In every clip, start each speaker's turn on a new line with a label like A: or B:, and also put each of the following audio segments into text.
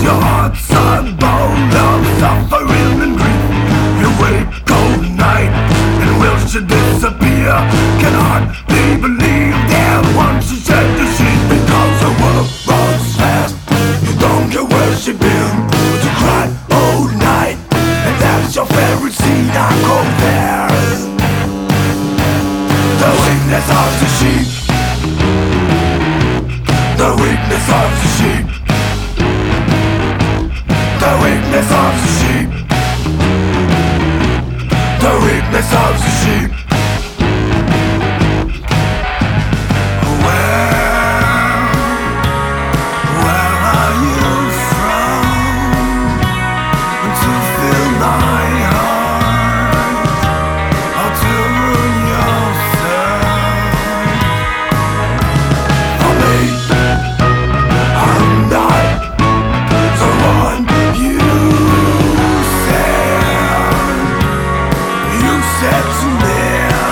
A: Your heart's a bone of suffering and grief. You wake all night and will she disappear? Can hardly believe that once you shed the sheet. Because the world runs fast, you don't get where she been, but you cry all night, and that's your favorite scene. I go there. The weakness of the sheep. The weakness of the sheep. The weakness of the sheep. The weakness of the sheep. Where are you from to fill my heart? Or to ruin yourself? For me, I'm not the one you said to me.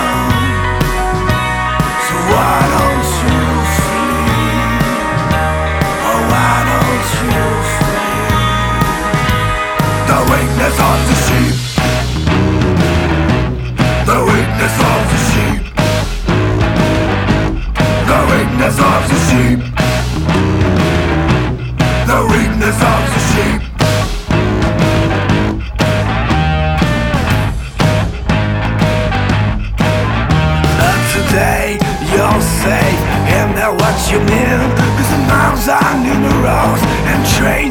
A: So why don't you flee? Oh, why don't you flee? The weakness of the sheep. The weakness of the sheep. The weakness of the sheep. The weakness of the sheep. Today you're safe, and that's what you mean. 'Cause the miles are numerous and trains